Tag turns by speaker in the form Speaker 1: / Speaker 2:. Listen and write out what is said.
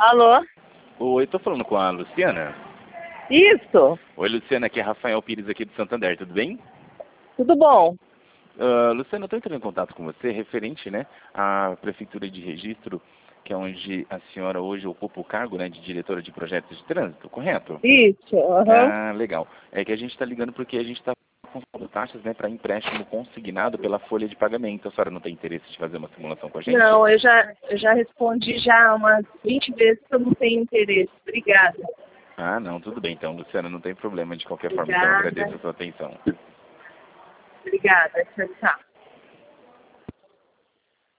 Speaker 1: Alô?
Speaker 2: Oi, tô falando com a Luciana.
Speaker 1: Isso?
Speaker 2: Oi, Luciana, aqui é Rafael Pires aqui do Santander, tudo bem?
Speaker 1: Tudo bom?
Speaker 2: Luciana, eu tô entrando em contato com você referente, né, à Prefeitura de Registro, que é onde a senhora hoje ocupa o cargo, né, de diretora de projetos de trânsito, correto?
Speaker 1: Isso, aham.
Speaker 2: Ah, legal. É que a gente está ligando porque a gente está com taxas, né, para empréstimo consignado pela folha de pagamento. A senhora não tem interesse de fazer uma simulação com a gente?
Speaker 1: Não, eu já respondi já umas 20 vezes que eu não tenho interesse. Obrigada.
Speaker 2: Ah, não, tudo bem então, Luciana, não tem problema. De qualquer forma, então, eu
Speaker 1: Obrigada.
Speaker 2: agradeço a sua atenção.
Speaker 1: Obrigada. Tchau, tchau.